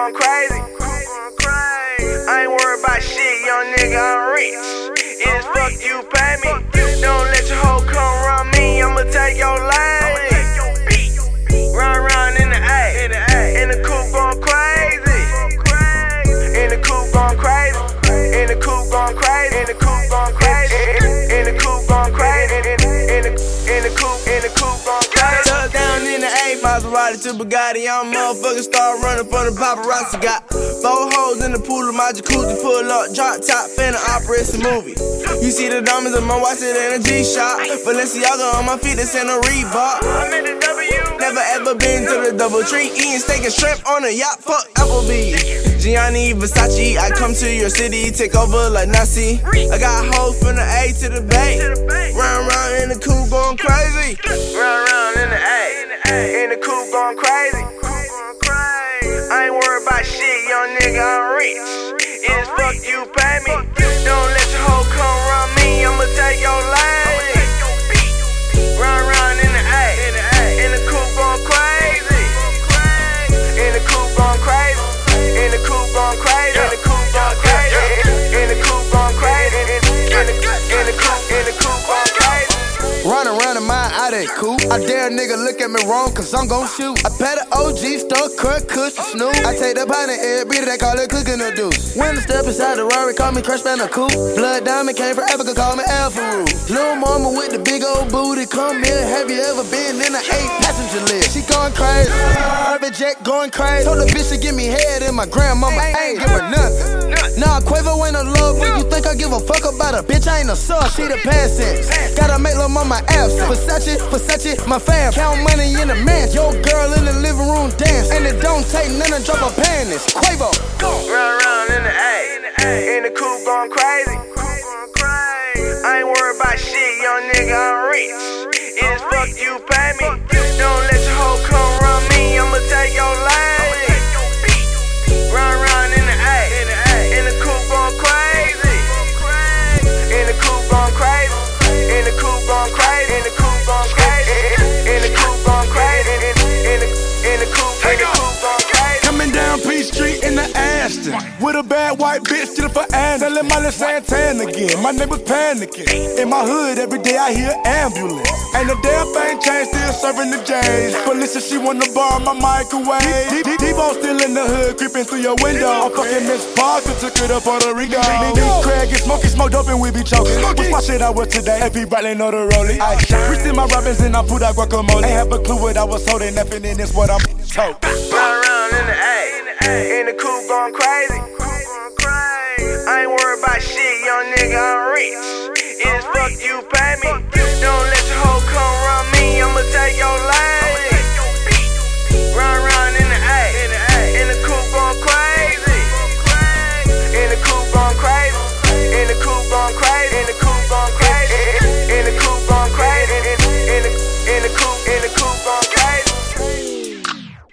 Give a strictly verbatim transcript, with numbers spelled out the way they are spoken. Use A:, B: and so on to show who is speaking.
A: going crazy. I ain't worried about shit, young nigga, I'm rich. It is fuck you pay me. Don't let your hoe come run me, I'ma take your lane. Run around in the A, in the coupe going crazy. In the coupe going crazy. In the coupe going crazy. In the coupe going crazy. In the coupe going crazy. In the in the coupe, in the coupe going crazy. Tuck down in the A, Maserati to Bugatti. I'm a motherfucking star running for the paparazzi. Got four hoes in the pool of my jacuzzi. Pull up, drop top, finna operate some movie. You see the diamonds in my watch, it ain't a G-Shock. Balenciaga on my feet, this ain't a Reebok. I'm in the W. Never ever been to the Double Tree. Eating steak and shrimp on a yacht, fuck Applebee's. Gianni Versace, I come to your city, take over like Nazi. I got hoes from the A to the Bay. Round round in the coupe going crazy. Round round in the A, in the coupe going crazy. I ain't worried about shit, young nigga, I'm rich. It is fuck you pay me. Don't let your hoe come run me, I'ma take your lane. Round round in the A, in the coupe going crazy. In the coupe going crazy. In the coupe going crazy. In the coupe going crazy. In the coupe going crazy. In the in the coupe, in the coupe going crazy.
B: Run around in my out that coupe. I dare a nigga look at me wrong, cause I'm gon' shoot. I pet an O G, stuck, cut, cush, snoop. I take the pot and every they call it cooking the deuce. When I step inside the Rari, call me Crush Bandicoot. Blood Diamond came forever, could call me Alpha Roo. Lil' mama with the big old booty, come here. Have you ever been in an eight passenger list? She going crazy, private jet going crazy. Told the bitch to give me head and my grandmama ain't give her nothing. Nah, Quavo ain't a love when you think I give a fuck about a bitch, I ain't a sub, she the past tense. Gotta make lil' mama absent. Versace, Versace, my fam. Count money in the mansion. Your girl in the living room dance. And it don't take none to drop a panties. Quavo.
A: Run around in the A, in the coupe going crazy. I ain't worried about shit, young nigga, I'm rich. It is fuck you pay me. Don't let your hoe come run me, I'ma take your lane. Run around in the A, in the coupe going crazy. In the coupe going crazy. In the coupe going crazy. In the coupe going crazy. In the coupe going crazy. In the in the coupe, in the coupe going crazy.
C: Coming down P Street in the Aston with a bad white bitch to the for Ann. Selling Molly Santana again. My neighbors panicking. In my hood every day I hear ambulance. Ain't a damn thing changed, still serving the J's. Felicia, she wanna borrow my microwave. D-Bo still in the hood, creeping through your window. I'm fucking Miss Parker, took her to Puerto Rico. Niggas Craig get smoky, smoked up and we be choking. What's my shit I was today? F P Bradley know the rollie. I Christy my Robbins and I put out guacamole. Ain't have a clue what I was holding, nothing in this what I'm told.
A: Run around in the A, in the coupe going crazy. I ain't worried about shit, young nigga, I'm rich. It is fuck you pay me.